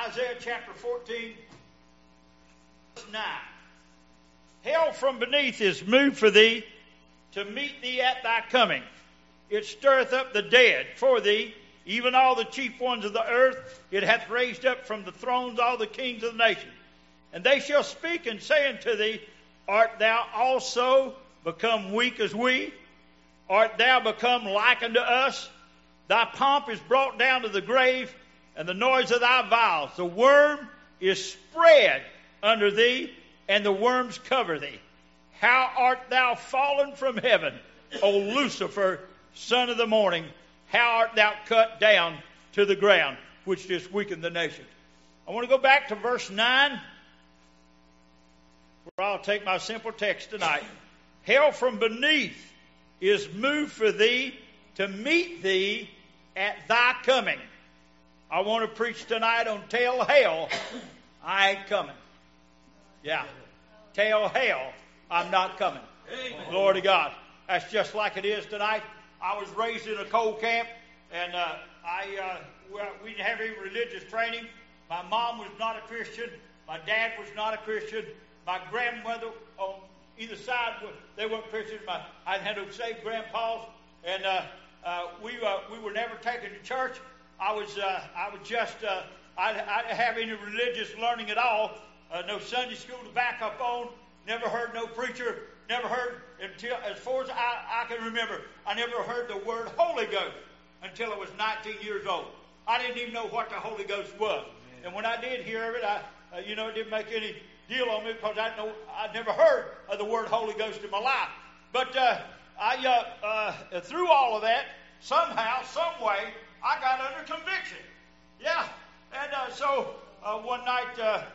Isaiah chapter 14, verse 9. Hell from beneath is moved for thee, to meet thee at thy coming. It stirreth up the dead for thee, even all the chief ones of the earth. It hath raised up from the thrones all the kings of the nations. And they shall speak and say unto thee, Art thou also become weak as we? Art thou become like unto us? Thy pomp is brought down to the grave, and the noise of thy vials. The worm is spread under thee, and the worms cover thee. How art thou fallen from heaven, O Lucifer, son of the morning? How art thou cut down to the ground, which didst weaken the nation? I want to go back to verse 9, where I'll take my simple text tonight. Hell from beneath is moved for thee, to meet thee at thy coming. I want to preach tonight on tell hell I ain't coming. Yeah. Tell hell I'm not coming. Amen. Glory to God. That's just like it is tonight. I was raised in a coal camp, and we didn't have any religious training. My mom was not a Christian. My dad was not a Christian. My grandmother on either side, they weren't Christians. I had no saved grandpas, and we were never taken to church. I didn't have any religious learning at all. No Sunday school to back up on. Never heard no preacher. Never heard until, as far as I can remember, I never heard the word Holy Ghost until I was 19 years old. I didn't even know what the Holy Ghost was. And when I did hear of it, it didn't make any deal on me because I'd never heard of the word Holy Ghost in my life. But through all of that, somehow, some way, I got under conviction. Yeah. And so one night,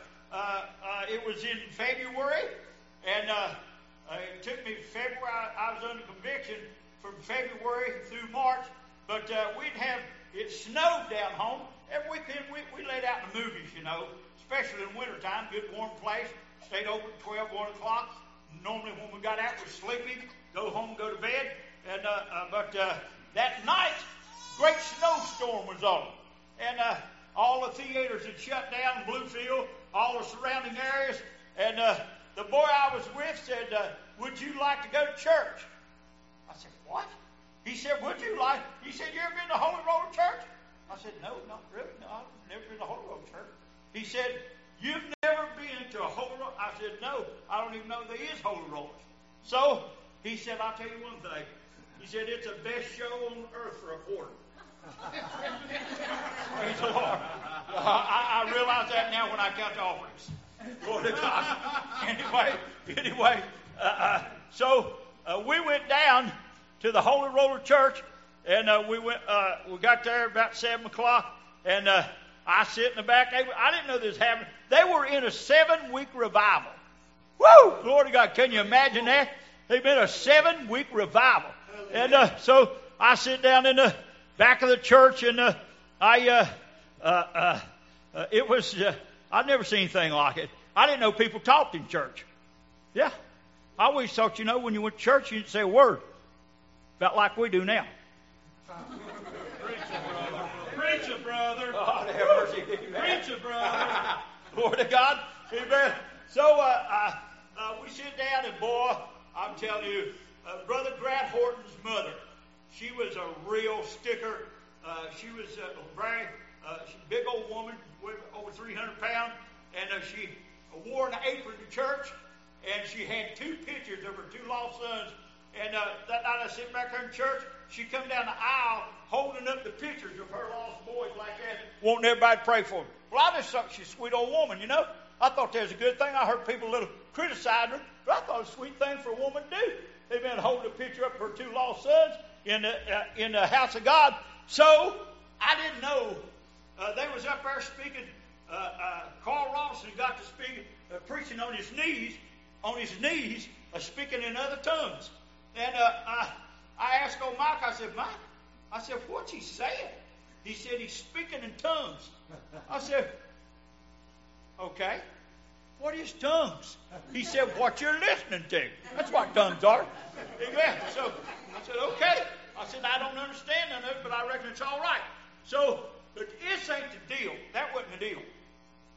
it was in February, and it took me February. I was under conviction from February through March, but it snowed down home. Every weekend we laid out in the movies, especially in wintertime, good warm place, stayed open 12, 1 o'clock. Normally when we got out, we're sleeping, go home, go to bed. And but that night, great snowstorm was on. And all the theaters had shut down, Bluefield, all the surrounding areas. And the boy I was with said, would you like to go to church? I said, what? He said, he said, you ever been to Holy Roller Church? I said, no, not really. No, I've never been to Holy Roller Church. He said, you've never been to a Holy Roller? I said, no, I don't even know there is Holy Rollers. So he said, I'll tell you one thing. He said, it's the best show on earth for a quarter. Praise the Lord. I realize that now when I count the offerings. Glory to God. Anyway, so we went down to the Holy Roller Church, and we got there about 7 o'clock, and I sit in the back. I didn't know this was happening. They were in a 7-week revival. Woo! Glory to God. Can you imagine that? They've been a 7-week revival. And so I sit down in the back of the church, and it was, I'd never seen anything like it. I didn't know people talked in church. Yeah. I always thought, when you went to church, you didn't say a word. About like we do now. Preach it, brother. God have mercy. Preach it, brother. Glory to God. Amen. So we sit down, and boy, I'm telling you, Brother Grant Horton's mother, she was a real sticker. She was a very big old woman, weighed over 300 pounds, and she wore an apron to church, and she had 2 pictures of her 2 lost sons. And that night I sit back there in church, she come down the aisle holding up the pictures of her lost boys like that, wanting everybody to pray for them. Well, I just thought she's a sweet old woman, I thought that was a good thing. I heard people a little criticizing her, but I thought it was a sweet thing for a woman to do. They've been holding a picture up of her 2 lost sons in the house of God. So I didn't know they was up there speaking. Carl Rawson got to speak, preaching on his knees, speaking in other tongues. And I asked old Mike, I said, Mike, what's he saying? He said, he's speaking in tongues. I said, okay. What is tongues? He said, what you're listening to. That's what tongues are. Amen. So I said, okay. I said, I don't understand none of it, but I reckon it's all right. So, but this ain't the deal. That wasn't the deal.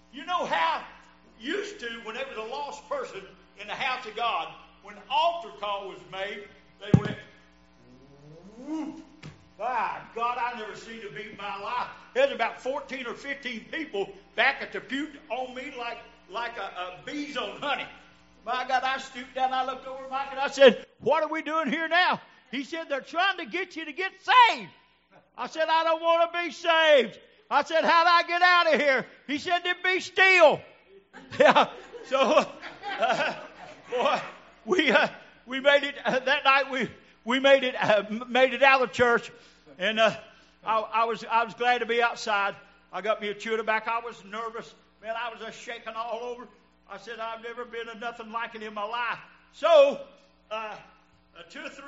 You know how used to, when there was a lost person in the house of God, when the altar call was made, they went, whoop. My God, I never seen a beat in my life. There's about 14 or 15 people back at the pew on me like a bees on honey. My God, I stooped down, I looked over Mike, and I said, what are we doing here now? He said, they're trying to get you to get saved. I said, I don't want to be saved. I said, how do I get out of here? He said, then be still. Yeah. So, boy, we made it that night. We made it out of the church, and I was glad to be outside. I got me a chew tobacco. I was nervous, man. I was just shaking all over. I said, I've never been in nothing like it in my life. So, 2 or 3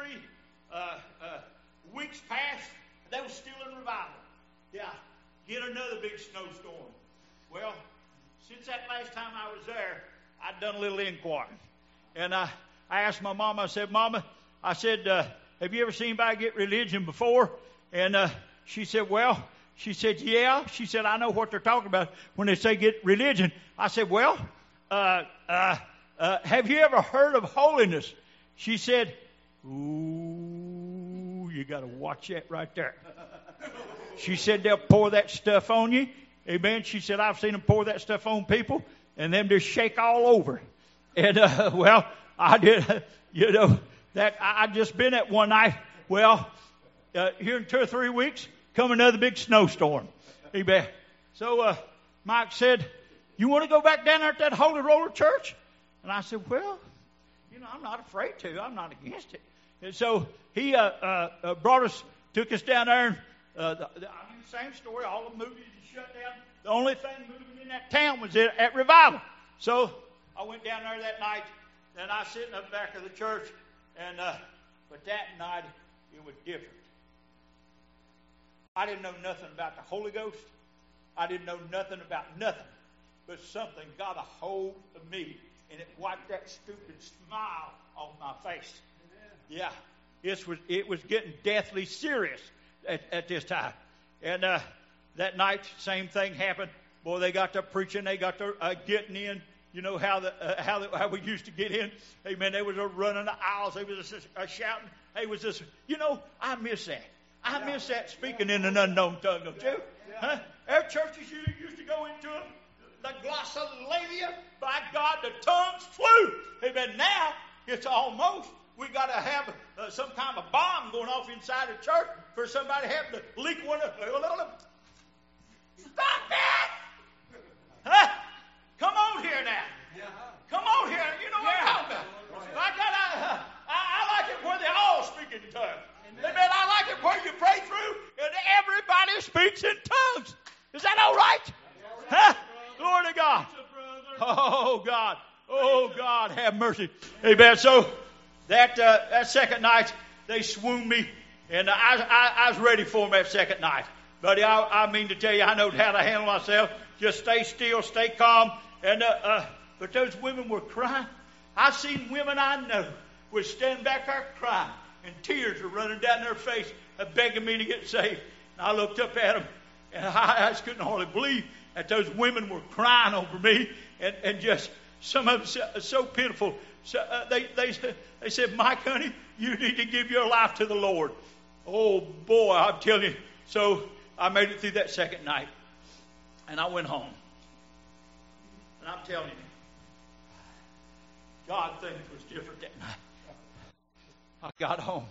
weeks passed. They were still in revival. Yeah, get another big snowstorm. Well, since that last time I was there, I'd done a little inquiry, and I asked my mama. I said, Mama, I said, have you ever seen anybody get religion before? And she said, well, she said, yeah. She said, I know what they're talking about when they say get religion. I said, well, have you ever heard of holiness? She said, ooh, you got to watch that right there. She said, they'll pour that stuff on you. Amen. She said, I've seen them pour that stuff on people and them just shake all over. And, well, I did, you know, that I just been at one night. Well, here in 2 or 3 weeks, come another big snowstorm. Amen. So, Mike said, you want to go back down there at that Holy Roller Church? And I said, well, you know, I'm not afraid to. I'm not against it. And so he brought us, took us down there. And, same story. All the movies shut down. The only thing moving in that town was at revival. So I went down there that night, and I was sitting up back of the church. And but that night it was different. I didn't know nothing about the Holy Ghost. I didn't know nothing about nothing. But something got a hold of me, and it wiped that stupid smile off my face. Yeah, it was getting deathly serious at this time. And that night, same thing happened. Boy, they got to preaching. They got to getting in. You know how we used to get in. Amen. They was running the aisles. They was shouting. Hey, was this? You know, I miss that. I miss that speaking in an unknown tongue, don't you? Huh? Our churches used to go into the glossolalia. By God, the tongues flew. Amen. Now it's almost. We got to have some kind of bomb going off inside the church for somebody having to leak one up. Stop that! Huh? Come on here now. Come on here. You know what I'm talking about. My God, I like it where they all speak in tongues. Amen. I like it where you pray through and everybody speaks in tongues. Is that all right? Huh? Glory to God. Oh, God. Oh, God, have mercy. Amen. So, that second night, they swooned me, and I was ready for them that second night. Buddy, I mean to tell you, I know how to handle myself. Just stay still, stay calm. And but those women were crying. I seen women I know would stand back there crying, and tears were running down their face, begging me to get saved. And I looked up at them, and I just couldn't hardly believe that those women were crying over me, and just some of them so pitiful. So, they said, Mike, honey, you need to give your life to the Lord. Oh, boy, I'm telling you. So I made it through that second night, and I went home. And I'm telling you, God, things was different that night. I got home.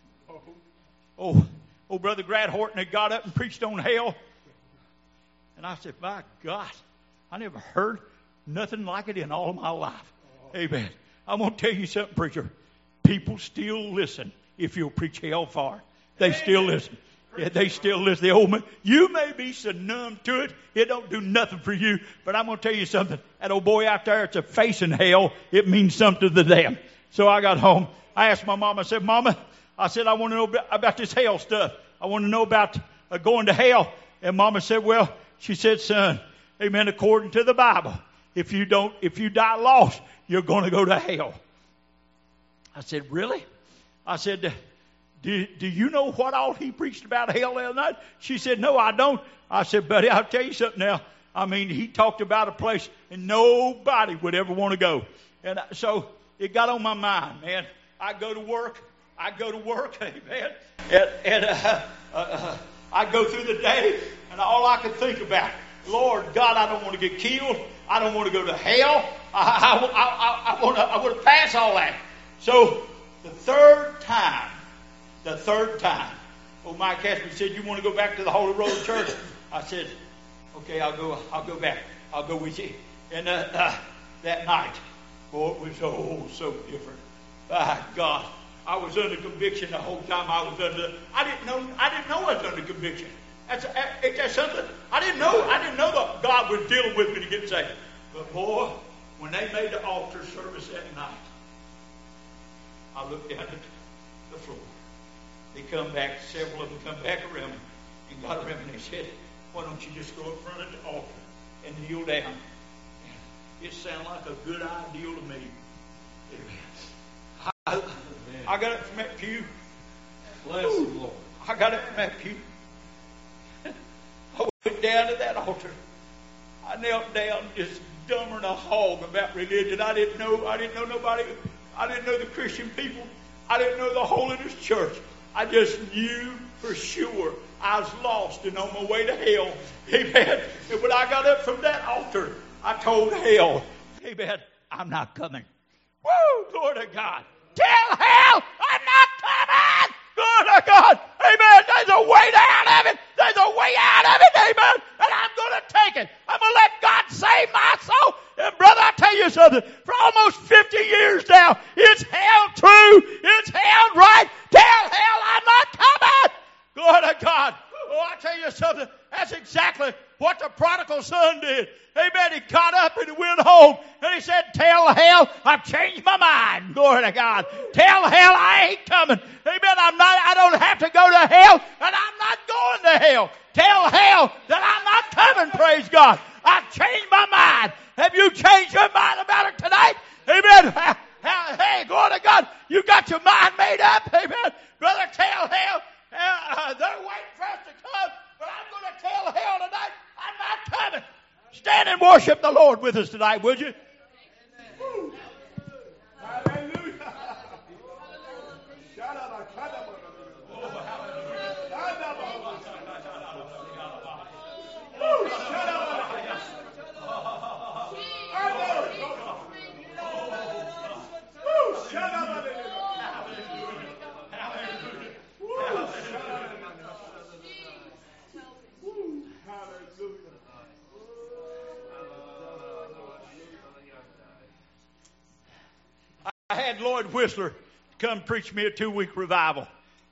Oh, Brother Grant Horton had got up and preached on hell. And I said, my God, I never heard nothing like it in all of my life. Amen. I'm going to tell you something, preacher. People still listen if you'll preach hellfire. They still listen. Yeah, they still listen. The old man, you may be so numb to it, it don't do nothing for you. But I'm going to tell you something. That old boy out there, it's a facing hell. It means something to them. So I got home. I asked my mom, I said, Mama, I said, I want to know about this hell stuff. I want to know about going to hell. And Mama said, well, she said, son, amen, according to the Bible, if you die lost, you're going to go to hell. I said, really? I said, do you know what all he preached about hell the other night? She said, no, I don't. I said, buddy, I'll tell you something now. I mean, he talked about a place and nobody would ever want to go. And so it got on my mind, man. I go to work, amen. And I go through the day, and all I could think about, Lord God, I don't want to get killed. I don't want to go to hell. I want to pass all that. So the third time, old Mike asked me, said, "You want to go back to the Holy Road Church?" I said, "Okay, I'll go back. I'll go with you." And that night, boy, it was so different. My God, I was under conviction the whole time I was under. I didn't know I was under conviction. That's something I didn't know. I didn't know that God was dealing with me to get saved. But boy, when they made the altar service that night, I looked down at the floor. They come back, several of them come back around me and got around me and they said, "Why don't you just go in front of the altar and kneel down?" It sounded like a good idea to me. I got it from that pew. Bless the Lord. I got it from that pew. I went down to that altar. I knelt down just dumber than a hog about religion. I didn't know nobody. I didn't know the Christian people. I didn't know the Holiness Church. I just knew for sure I was lost and on my way to hell. Amen. And when I got up from that altar, I told hell, amen, I'm not coming. Woo! Glory to God. Tell hell I'm not coming. Glory to God. Amen. There's a way out of it. There's a way out of it. Amen. And I'm going to take it. I'm going to let God save my soul. And brother, I tell you something. For almost 50 years now, it's held true. It's held right. Tell hell I'm not coming. Glory to God. Oh, I tell you something. That's exactly what the prodigal son did. Amen. He got up and he went home and he said, "Tell hell I've changed my mind." Glory to God. Tell hell I ain't coming. Amen. I don't have to go to hell and I'm not going to hell. Tell hell that I'm not coming. Praise God. I've changed my mind. Have you changed your mind about it tonight? Amen. Hey, glory to God. You got your mind made up. Amen. Brother, tell hell. They're waiting for us to come, but I'm going to tell hell tonight I'm not coming. Stand and worship the Lord with us tonight, would you? Woo. Hallelujah. I had Lloyd Whistler come preach me a 2-week revival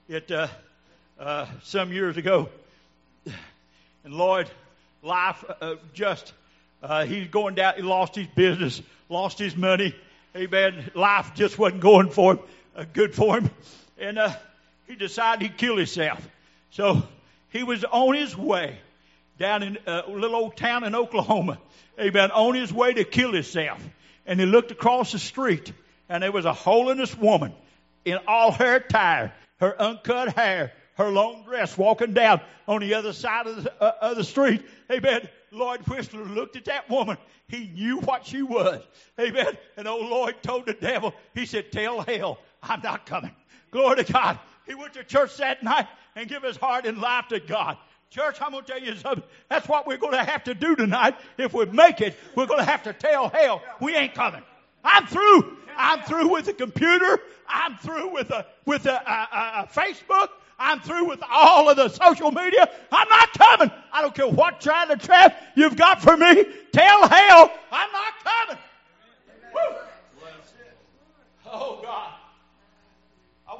some years ago. And Lloyd, life he's going down, he lost his business, lost his money. Amen. Life just wasn't going for him, good for him. And he decided he'd kill himself. So he was on his way down in a little old town in Oklahoma. Amen. On his way to kill himself. And he looked across the street. And there was a holiness woman in all her attire, her uncut hair, her long dress, walking down on the other side of the street. Amen. Lloyd Whistler looked at that woman. He knew what she was. Amen. And old Lloyd told the devil, he said, "Tell hell I'm not coming." Glory to God. He went to church that night and gave his heart and life to God. Church, I'm going to tell you something. That's what we're going to have to do tonight. If we make it, we're going to have to tell hell we ain't coming. I'm through. I'm through with the computer. I'm through with the Facebook. I'm through with all of the social media. I'm not coming. I don't care what kind of trap you've got for me. Tell hell I'm not coming. Woo. Oh, God. I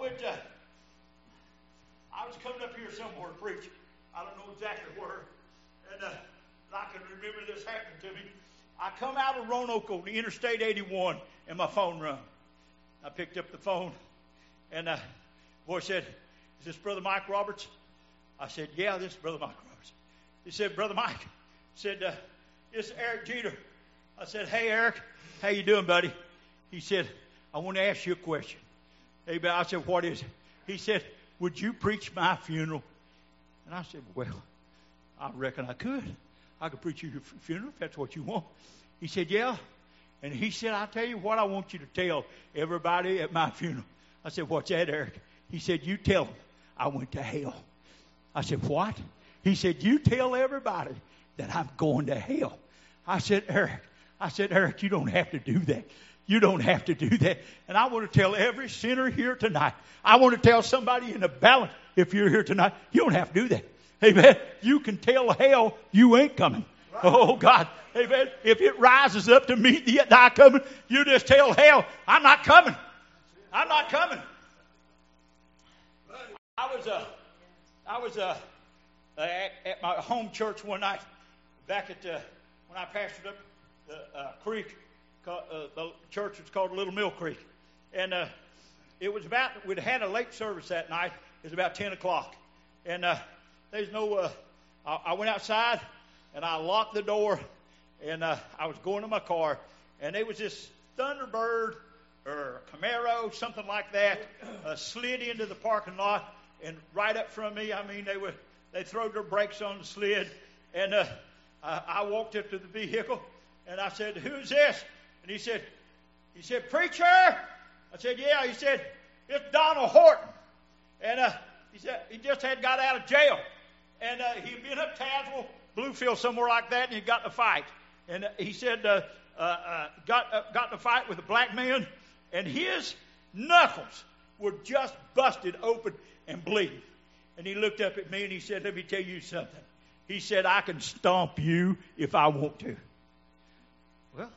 was coming up here somewhere to preach. I don't know exactly where. And I can remember this happening to me. I come out of Roanoke on the Interstate 81, and my phone rang. I picked up the phone, and the boy said, "Is this Brother Mike Roberts?" I said, "Yeah, this is Brother Mike Roberts." He said, "Brother Mike," said, "This is Eric Jeter." I said, "Hey, Eric, how you doing, buddy?" He said, "I want to ask you a question." Hey, I said, "What is it?" He said, "Would you preach my funeral?" And I said, "Well, I reckon I could." I could preach you your funeral if that's what you want. He said, yeah. And he said, I'll tell you what I want you to tell everybody at my funeral. I said, what's that, Eric? He said, you tell them I went to hell. I said, what? He said, you tell everybody that I'm going to hell. I said, Eric, you don't have to do that. You don't have to do that. And I want to tell every sinner here tonight. I want to tell somebody in the balance, if you're here tonight, you don't have to do that. Amen. You can tell hell you ain't coming. Oh, God. Amen. If it rises up to meet thy coming, you just tell hell, I'm not coming. I'm not coming. I was at my home church one night back at when I pastored up the creek. The church was called Little Mill Creek. And it was we'd had a late service that night. It was about 10 o'clock. And there's no, I went outside and I locked the door and I was going to my car. And there was this Thunderbird or Camaro, something like that, slid into the parking lot. And right up from me, I mean, they threw their brakes on the slid. And I walked up to the vehicle and I said, who's this? And he said, preacher? I said, yeah. He said, it's Donald Horton. And he said, he just had got out of jail. And he'd been up Tazewell, Bluefield, somewhere like that, and he got in a fight. And he said, got in a fight with a black man, and his knuckles were just busted open and bleeding. And he looked up at me and he said, let me tell you something. He said, I can stomp you if I want to. Well,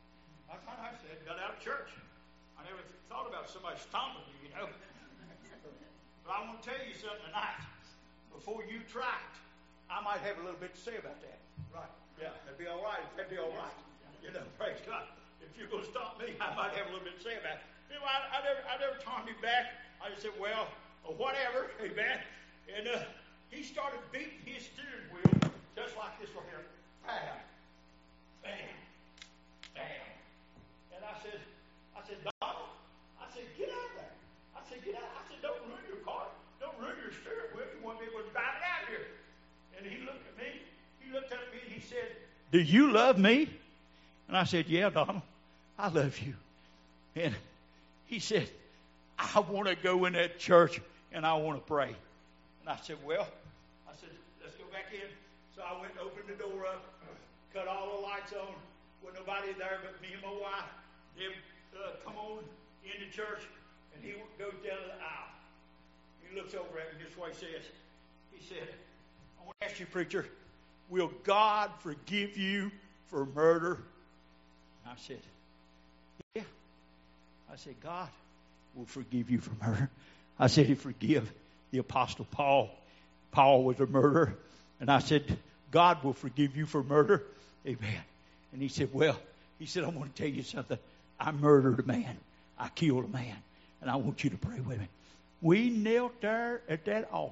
I said, got out of church. I never thought about somebody stomping me, you know. But I want to tell you something tonight. Before you try it, I might have a little bit to say about that. Right. Yeah, that'd be all right. That'd be all right. You know, praise God. If you're going to stomp me, I might have a little bit to say about it. You know, I never turned me back. I just said, well, whatever, amen. And he started beating his steering wheel just like this right here. Bam, bam, bam. And I said, Donald, I said, get out there. I said, get out. I said, don't ruin your car. Don't ruin your steering wheel. You want to be able to drive it out here. And he looked at me. He looked at me and he said, do you love me? And I said, yeah, Donald, I love you. And he said, I want to go in that church and I want to pray. And I said, let's go back in. So I went and opened the door up, cut all the lights on. With nobody there but me and my wife. Them come on into church, and he goes down to the aisle. He looks over at me, this is what he says. He said, I want to ask you, preacher, will God forgive you for murder? And I said, yeah. I said, God will forgive you for murder. I said, he forgive the Apostle Paul. Paul was a murderer. And I said, God will forgive you for murder. Amen. And he said, I want to tell you something. I murdered a man. I killed a man. And I want you to pray with me. We knelt there at that altar.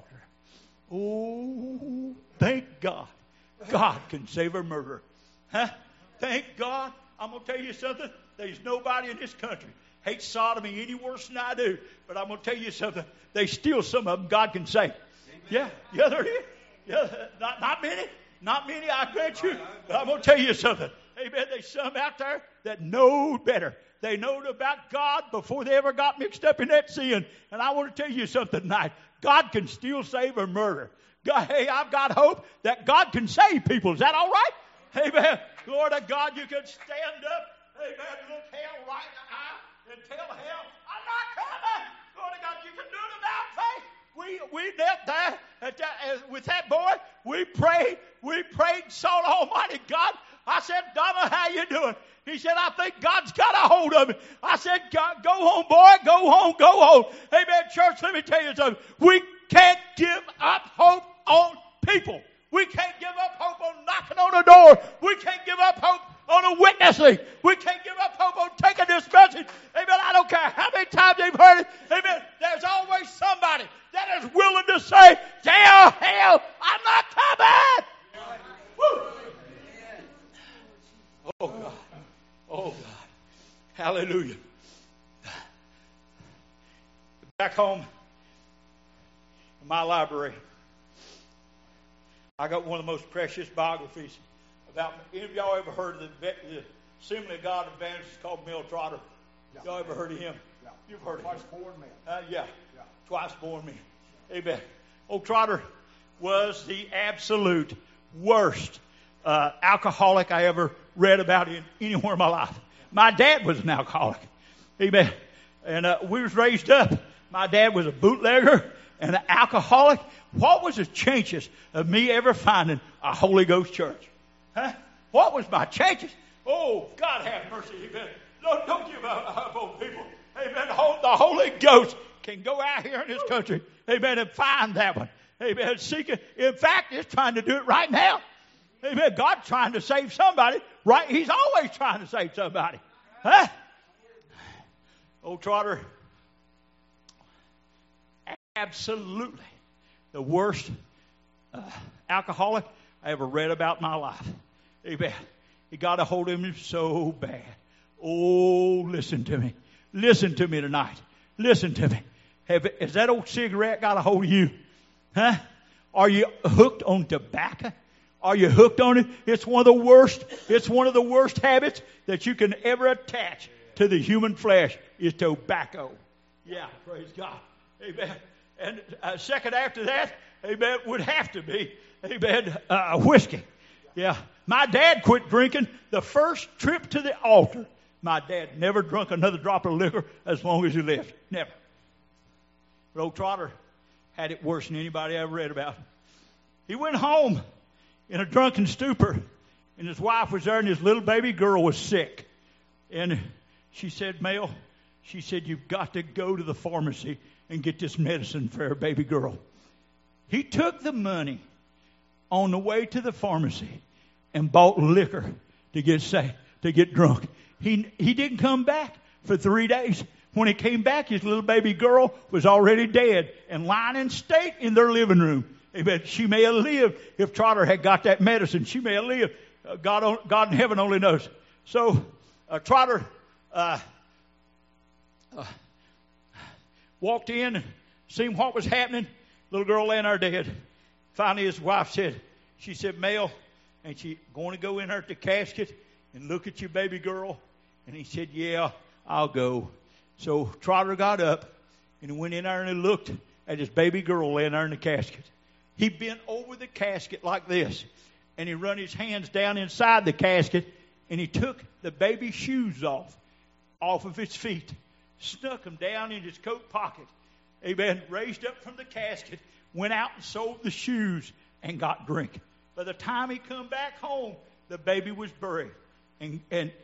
Oh, thank God. God can save a murderer. Huh? Thank God. I'm going to tell you something. There's nobody in this country hates sodomy any worse than I do. But I'm going to tell you something. There's still some of them God can save. Amen. Yeah, there is. Yeah, not many. Not many, I grant you. But I'm going to tell you something. Amen. There's some out there that know better. They know about God before they ever got mixed up in that sin. And I want to tell you something tonight. God can still save a murderer. Hey, I've got hope that God can save people. Is that all right? Amen. Glory to God, you can stand up. Amen. Look hell right in the eye and tell hell, I'm not coming. Glory to God, you can do it about faith. We knelt there with that boy. We prayed, sought Almighty God. I said, Donna, how you doing? He said, I think God's got a hold of me. I said, God, go home, boy. Go home, go home. Amen. Church, let me tell you something. We can't give up hope on people. We can't give up hope on knocking on a door. We can't give up hope on a witnessing. We can't give up hope on taking this message. Amen. I don't care how many times they've heard it. Amen. There's always somebody that is willing to say, hell, I'm not coming. Woo. Oh, God. Oh, God. Hallelujah. Back home in my library, I got one of the most precious biographies about any of y'all ever heard of the Assembly of God evangelist called Mel Trotter? Yeah. Y'all ever heard of him? Yeah. You've heard of Twice him. born man. Yeah. Yeah. Twice born me. Amen. Old Trotter was the absolute worst alcoholic I ever read about in anywhere in my life. My dad was an alcoholic. Amen. And we was raised up. My dad was a bootlegger and an alcoholic. What was the chances of me ever finding a Holy Ghost church? Huh? What was my chances? Oh, God have mercy. Amen. Don't give up on people. Amen. The Holy Ghost can go out here in this country. Amen. And find that one. Amen. Seek it. In fact, it's trying to do it right now. Amen. God's trying to save somebody. Right? He's always trying to save somebody. Huh? Old Trotter, absolutely the worst alcoholic I ever read about in my life. Amen. He got a hold of him so bad. Oh, listen to me. Listen to me tonight. Listen to me. Has that old cigarette got a hold of you? Huh? Are you hooked on tobacco? Are you hooked on it? It's one of the worst. It's one of the worst habits that you can ever attach to the human flesh is tobacco. Yeah, praise God. Amen. And second after that, amen, would have to be, amen, whiskey. Yeah. My dad quit drinking the first trip to the altar. My dad never drunk another drop of liquor as long as he lived. Never. But old Trotter had it worse than anybody I ever read about. He went home in a drunken stupor, and his wife was there, and his little baby girl was sick. And she said, Mel, she said, you've got to go to the pharmacy and get this medicine for her baby girl. He took the money on the way to the pharmacy and bought liquor to get drunk. He didn't come back for 3 days. When he came back, his little baby girl was already dead and lying in state in their living room. Amen. She may have lived if Trotter had got that medicine. She may have lived. God in heaven only knows. So Trotter walked in and seen what was happening. Little girl laying there dead. Finally, his wife she said, Mel, and she going to go in there at the casket and look at your baby girl. And he said, yeah, I'll go. So Trotter got up and he went in there and he looked at his baby girl laying there in the casket. He bent over the casket like this, and he run his hands down inside the casket, and he took the baby's shoes off of his feet, snuck them down in his coat pocket, amen, raised up from the casket, went out and sold the shoes, and got drink. By the time he come back home, the baby was buried, and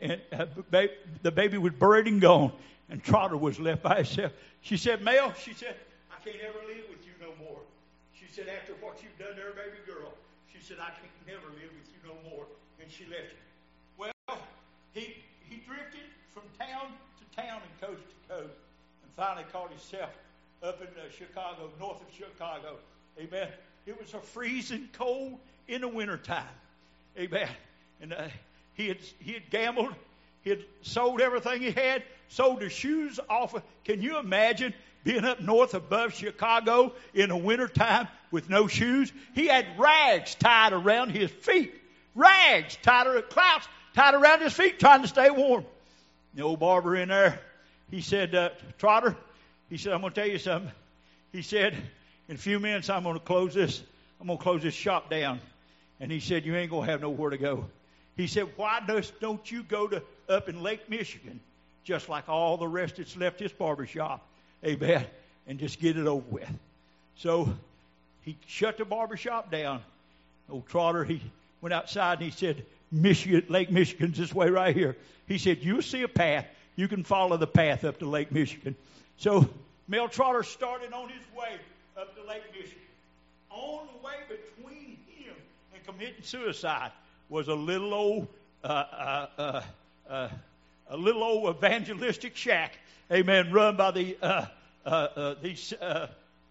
the baby was buried and gone, and Trotter was left by himself. She said, Mel, she said, I can't ever live with you no more. She said, after what you've done to her baby girl, she said, I can never live with you no more. And she left him. Well, he drifted from town to town and coast to coast, and finally caught himself up in Chicago, north of Chicago. Amen. It was a freezing cold in the wintertime. Amen. And he had gambled. He had sold everything he had, sold the shoes off. Can you imagine being up north above Chicago in the wintertime with no shoes? He had rags tied around his feet. Rags clouts tied around his feet trying to stay warm. The old barber in there, he said, Trotter, he said, I'm going to tell you something. He said, in a few minutes I'm going to close this shop down. And he said, you ain't going to have nowhere to go. He said, why don't you go to up in Lake Michigan, just like all the rest that's left this barber shop, amen, and just get it over with. So he shut the barber shop down. Old Trotter, he went outside and he said, Lake Michigan's this way right here. He said, you'll see a path. You can follow the path up to Lake Michigan. So Mel Trotter started on his way up to Lake Michigan. On the way between him and committing suicide was a little old evangelistic shack, amen, run by these I'm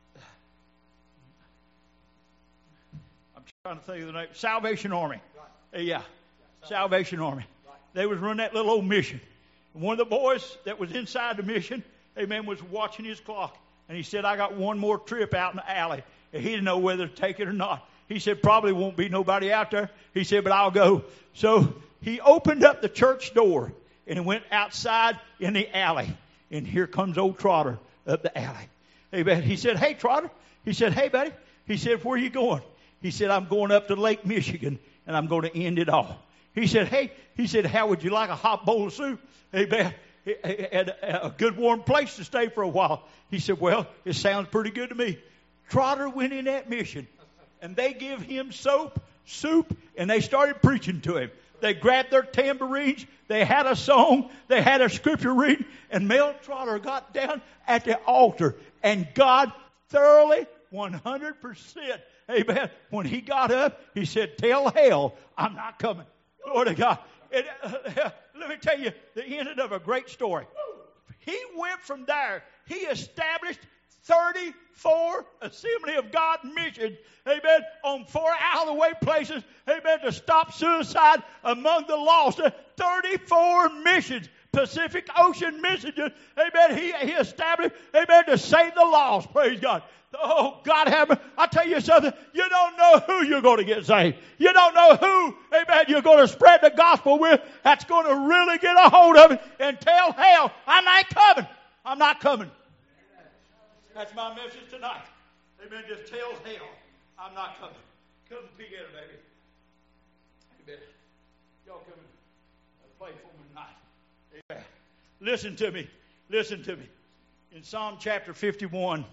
trying to think of the name, Salvation Army. Right. Yeah, Salvation Army. Right. They was running that little old mission. And one of the boys that was inside the mission, amen, was watching his clock. And he said, I got one more trip out in the alley. And he didn't know whether to take it or not. He said, probably won't be nobody out there. He said, but I'll go. So he opened up the church door and he went outside in the alley. And here comes old Trotter up the alley. Amen. He said, hey, Trotter. He said, hey, buddy. He said, where are you going? He said, I'm going up to Lake Michigan and I'm going to end it all. He said, hey, he said, how would you like a hot bowl of soup? Amen. And a good warm place to stay for a while. He said, well, it sounds pretty good to me. Trotter went in that mission and they give him soup, and they started preaching to him. They grabbed their tambourines. They had a song. They had a scripture reading. And Mel Trotter got down at the altar. And God thoroughly, 100%, amen, when he got up, he said, tell hell I'm not coming. Glory to God. And, let me tell you the end of a great story. He went from there. He established 34 Assembly of God missions, amen, on 4 out-of-the-way places, amen, to stop suicide among the lost. 34 missions, Pacific Ocean missions, amen, he established, amen, to save the lost, praise God. Oh, God have me. I'll tell you something. You don't know who you're going to get saved. You don't know who, amen, you're going to spread the gospel with that's going to really get a hold of it and tell hell, I'm not coming. I'm not coming. That's my message tonight. Amen. Just tell hell, I'm not coming. Come together, baby. Amen. Y'all come and play for me tonight. Amen. Listen to me. Listen to me. In Psalm chapter 51,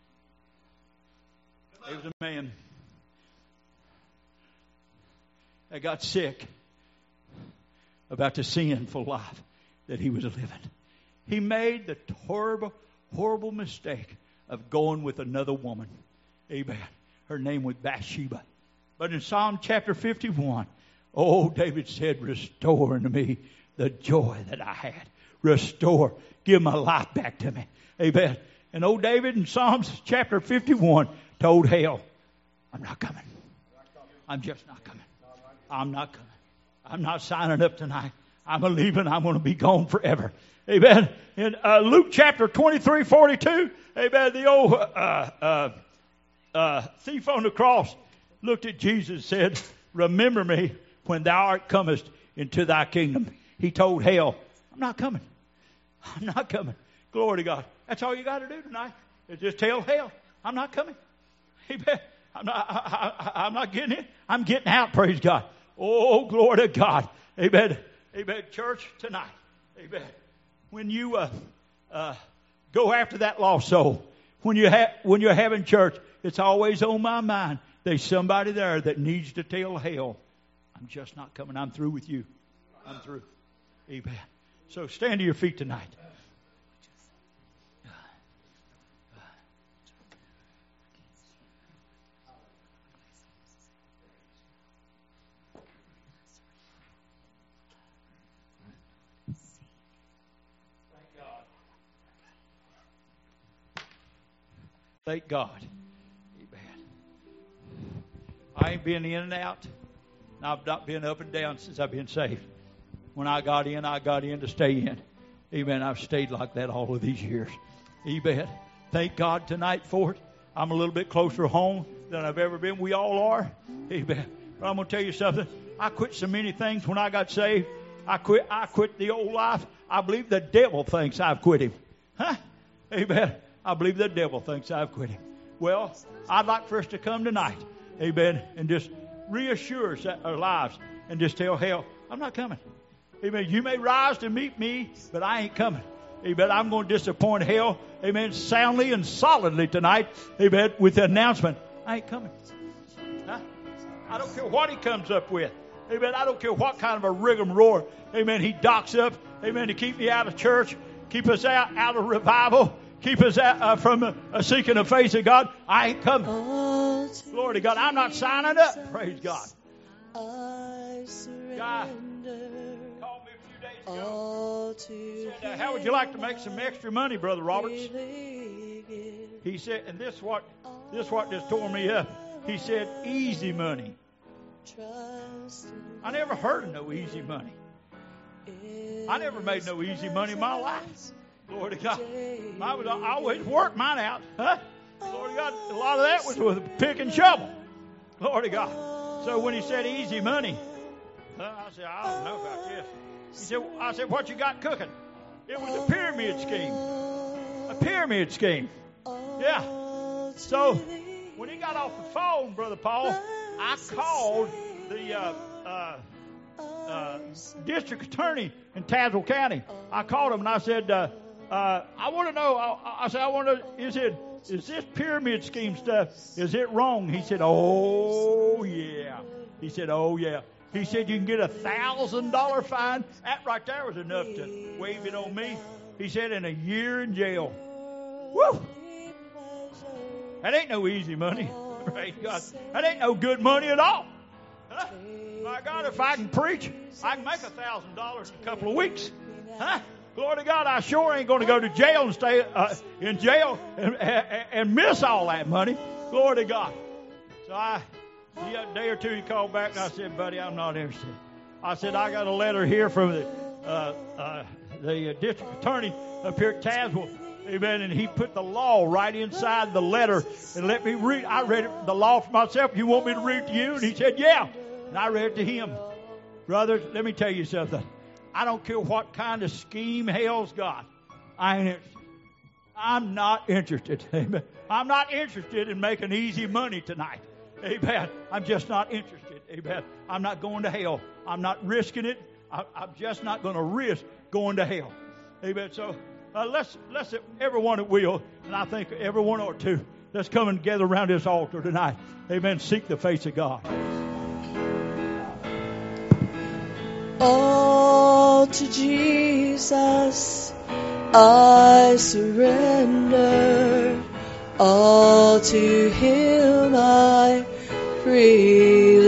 there was a man that got sick about the sinful life that he was living. He made the horrible, horrible mistake of going with another woman. Amen. Her name was Bathsheba. But in Psalm chapter 51, oh, David said, restore unto me the joy that I had. Restore. Give my life back to me. Amen. And old David in Psalms chapter 51 told hell, I'm not coming. I'm just not coming. I'm not coming. I'm not signing up tonight. I'm leaving. I'm going to be gone forever. Amen. In Luke chapter 23:42, amen, the old thief on the cross looked at Jesus and said, remember me when thou art comest into thy kingdom. He told hell, I'm not coming. I'm not coming. Glory to God. That's all you got to do tonight is just tell hell, I'm not coming. Amen. I'm not getting in. I'm getting out, praise God. Oh, glory to God. Amen. Amen. Church, tonight. Amen. When you go after that lost soul, when you're having church, it's always on my mind. There's somebody there that needs to tell hell, I'm just not coming. I'm through with you. I'm through. Amen. So stand to your feet tonight. Thank God. Amen. I ain't been in and out. I've not been up and down since I've been saved. When I got in to stay in. Amen. I've stayed like that all of these years. Amen. Thank God tonight for it. I'm a little bit closer home than I've ever been. We all are. Amen. But I'm going to tell you something. I quit so many things when I got saved. I quit the old life. I believe the devil thinks I've quit him. Huh? Amen. I believe the devil thinks I've quit him. Well, I'd like for us to come tonight, amen, and just reassure our lives and just tell hell, I'm not coming. Amen. You may rise to meet me, but I ain't coming. Amen. I'm going to disappoint hell, amen, soundly and solidly tonight, amen, with the announcement, I ain't coming. Huh? I don't care what he comes up with. Amen. I don't care what kind of a rigmarole, amen, he docks up, amen, to keep me out of church, keep us out of revival. Keep us out, from seeking the face of God. I ain't coming. Glory to God. I'm not signing up. Praise God. God called me a few days ago. Said, how would you like to make some extra money, Brother Roberts? He said, and this what just tore me up. He said, easy money. I never heard of no easy money. I never made no easy money in my life. Glory to God. I always worked mine out. Huh? Glory to God. A lot of that was with a pick and shovel. Glory to God. So when he said easy money, I said, I don't know about this. I said, what you got cooking? It was a pyramid scheme. A pyramid scheme. Yeah. So when he got off the phone, Brother Paul, I called the district attorney in Tazewell County. I called him and I said, I want to know. I said, is this pyramid scheme stuff, is it wrong? He said, oh, yeah. He said, oh, yeah. He said, you can get a $1,000 fine. That right there was enough to wave it on me. He said, and a year in jail. Woo! That ain't no easy money. Praise God. That ain't no good money at all. Huh? My God, if I can preach, I can make $1,000 in a couple of weeks. Huh? Glory to God, I sure ain't going to go to jail and stay in jail and miss all that money. Glory to God. So a day or two he called back and I said, buddy, I'm not interested. I said, I got a letter here from the district attorney up here at Tazewell. Amen. And he put the law right inside the letter and let me read. I read the law for myself. You want me to read it to you? And he said, yeah. And I read it to him. Brothers, let me tell you something. I don't care what kind of scheme hell's got. I ain't interested. I'm not interested. Amen. I'm not interested in making easy money tonight. Amen. I'm just not interested. Amen. I'm not going to hell. I'm not risking it. I'm just not going to risk going to hell. Amen. So let's everyone that will, and I think everyone or two, let's come and gather around this altar tonight. Amen. Seek the face of God. All to Jesus I surrender, all to Him I freely